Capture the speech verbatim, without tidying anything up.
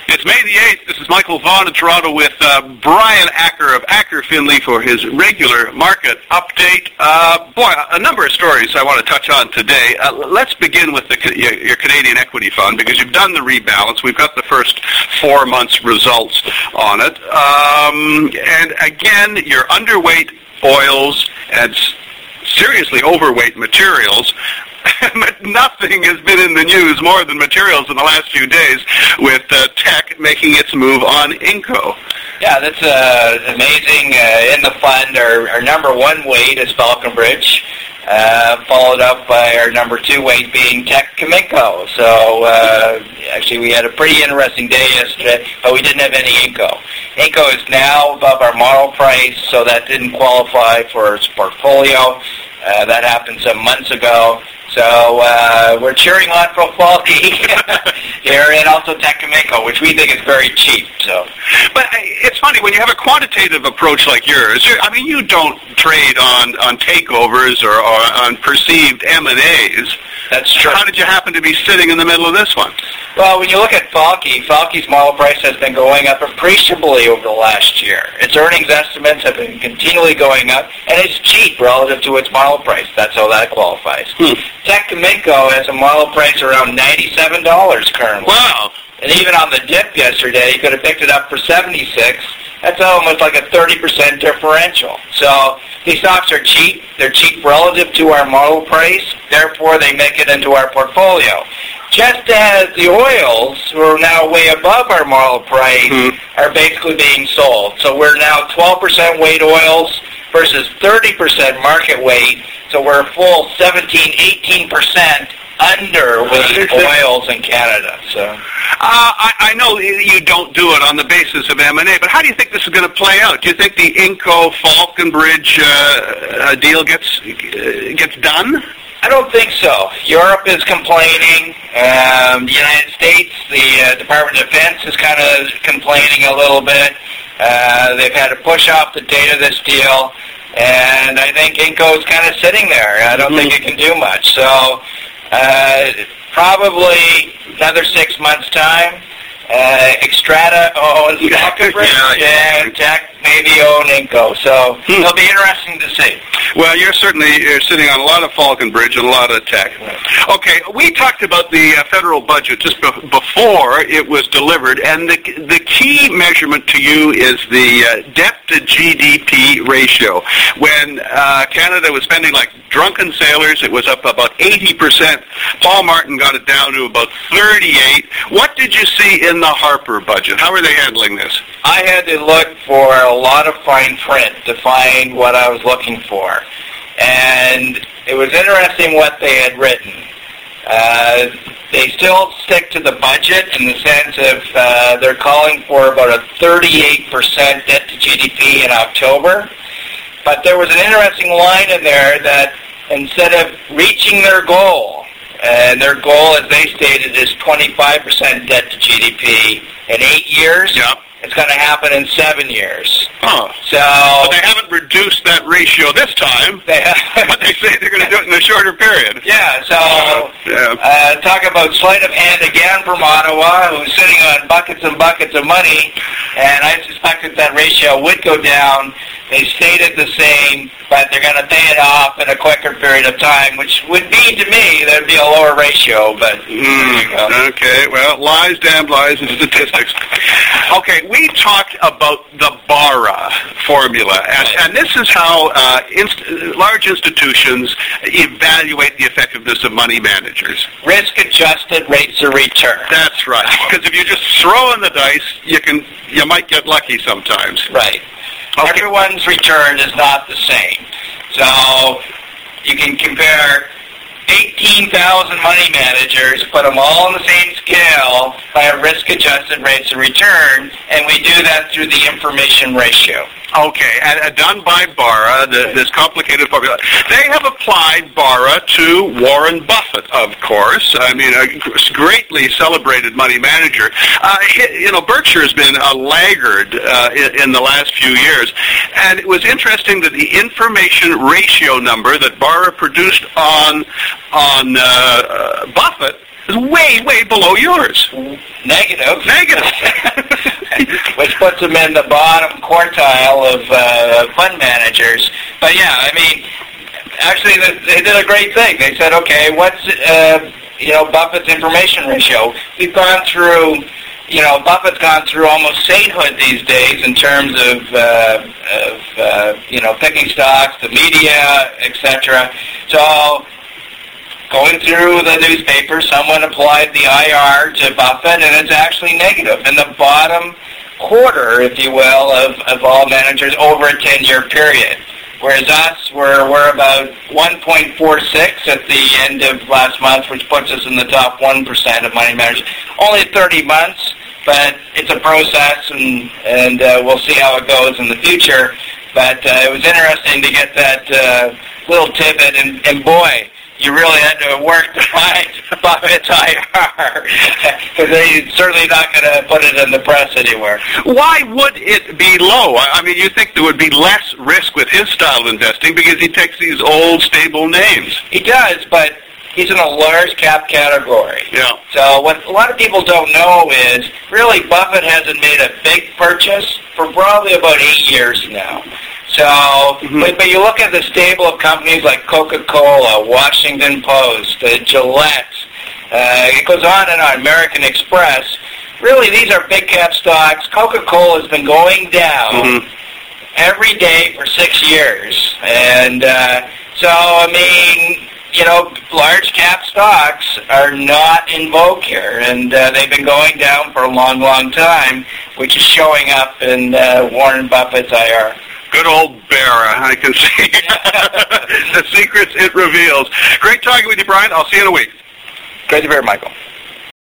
It's May the eighth. This is Michael Vaughan in Toronto with uh, Brian Acker of Acker Finley for his regular market update. Uh, boy, a number of stories I want to touch on today. Uh, let's begin with the, your, your Canadian Equity Fund, because you've done the rebalance. We've got the first four months' results on it. Um, and again, you're underweight oils and seriously overweight materials. But nothing has been in the news more than materials in the last few days, with uh, Teck making its move on Inco. Yeah, that's uh, amazing. Uh, in the fund, our, our number one weight is Falconbridge, uh, followed up by our number two weight being Teck Cominco. So uh, actually we had a pretty interesting day yesterday, but we didn't have any Inco. Inco is now above our model price, so that didn't qualify for its portfolio. Uh, that happened some months ago. So uh, we're cheering on for quality here, and also Teck Cominco, which we think is very cheap. So, but it's funny when you have a quantitative approach like yours. I mean, you don't trade on, on takeovers or, or on perceived M and A's. That's true. How did you happen to be sitting in the middle of this one? Well, when you look at Falke, Falke's model price has been going up appreciably over the last year. Its earnings estimates have been continually going up, and it's cheap relative to its model price. That's how that qualifies. Hmm. Teck Cominco has a model price around ninety-seven dollars currently. Wow. And even on the dip yesterday, you could have picked it up for seventy-six. That's almost like a thirty percent differential. So these stocks are cheap. They're cheap relative to our model price. Therefore, they make it into our portfolio. Just as the oils, who are now way above our model price, mm-hmm. are basically being sold. So we're now twelve percent weight oils versus thirty percent market weight. So we're a full seventeen, eighteen percent underweight oils in Canada. So uh, I, I know you don't do it on the basis of M and A, but how do you think this is going to play out? Do you think the Inco Falconbridge uh, deal gets uh, gets done? I don't think so. Europe is complaining. Um, the United States, the uh, Department of Defense is kind of complaining a little bit. Uh, they've had to push off the date of this deal, and I think Inco is kind of sitting there. I don't mm-hmm. think it can do much. So uh, probably another six months' time. Uh, Xstrata owns Falconbridge, yeah, and Teck maybe own Inco. So hmm. it'll be interesting to see. Well, you're certainly you're sitting on a lot of Falconbridge and a lot of Teck. Okay, we talked about the uh, federal budget just be- before it was delivered, and the the key measurement to you is the uh, debt to G D P ratio. When uh, Canada was spending like drunken sailors, it was up about eighty percent. Paul Martin got it down to about thirty-eight. What did you see in the Harper budget? How are they handling this? I had to look for a lot of fine print to find what I was looking for. And it was interesting what they had written. Uh, they still stick to the budget in the sense of uh, they're calling for about a thirty-eight percent debt to G D P in October. But there was an interesting line in there that instead of reaching their goal, and their goal, as they stated, is twenty-five percent debt to G D P in eight years. Yep. It's going to happen in seven years. Oh. So, but they haven't reduced that ratio this time. They have, but they say they're going to do it in a shorter period. Yeah, so uh, yeah. Uh, talk about sleight of hand again from Ottawa, who's sitting on buckets and buckets of money, and I suspected that ratio would go down. They stated the same, but they're going to pay it off in a quicker period of time, which would mean to me there'd be a lower ratio, but mm, there you go. Okay, well, lies, damned lies, and statistics. Okay, we talked about the BARA formula, and, and this is how uh, inst- large institutions evaluate the effectiveness of money managers. Risk-adjusted rates of return. That's right, because if you just throw in the dice, you can you might get lucky sometimes. Right. Okay. Everyone's return is not the same. So you can compare eighteen thousand money managers, put them all on the same scale by a risk-adjusted rates of return, and we do that through the information ratio. Okay, and uh, done by BARA, the, this complicated formula. They have applied BARA to Warren Buffett, of course. I mean, a greatly celebrated money manager. Uh, you know, Berkshire has been a laggard uh, in, in the last few years, and it was interesting that the information ratio number that BARA produced on on uh, uh, Buffett is way, way below yours. Negative. Negative. Which puts them in the bottom quartile of uh, fund managers. But yeah, I mean, actually they did a great thing. They said, okay, what's, uh, you know, Buffett's information ratio? We've gone through, you know, Buffett's gone through almost sainthood these days in terms of, uh, of uh, you know, picking stocks, the media, et cetera. So going through the newspaper, someone applied the I R to Buffett, and it's actually negative in the bottom quarter, if you will, of, of all managers over a ten-year period. Whereas us, we're, we're about one point four six at the end of last month, which puts us in the top one percent of money managers. Only thirty months, but it's a process, and, and uh, we'll see how it goes in the future. But uh, it was interesting to get that uh, little tidbit, and, and boy, you really had to work to find Buffett's I R, because they're certainly not going to put it in the press anywhere. Why would it be low? I mean, you think there would be less risk with his style of investing because he takes these old, stable names. He does, but he's in a large cap category. Yeah. So what a lot of people don't know is, really, Buffett hasn't made a big purchase for probably about eight years now. So, mm-hmm. but, but you look at the stable of companies like Coca-Cola, Washington Post, uh, Gillette, uh, it goes on and on, American Express. Really, these are big cap stocks. Coca-Cola has been going down mm-hmm. every day for six years. And uh, so, I mean, you know, large cap stocks are not in vogue here. And uh, they've been going down for a long, long time, which is showing up in uh, Warren Buffett's I R. Good old Barra, I can see. The secrets it reveals. Great talking with you, Brian. I'll see you in a week. Great to be here, Michael.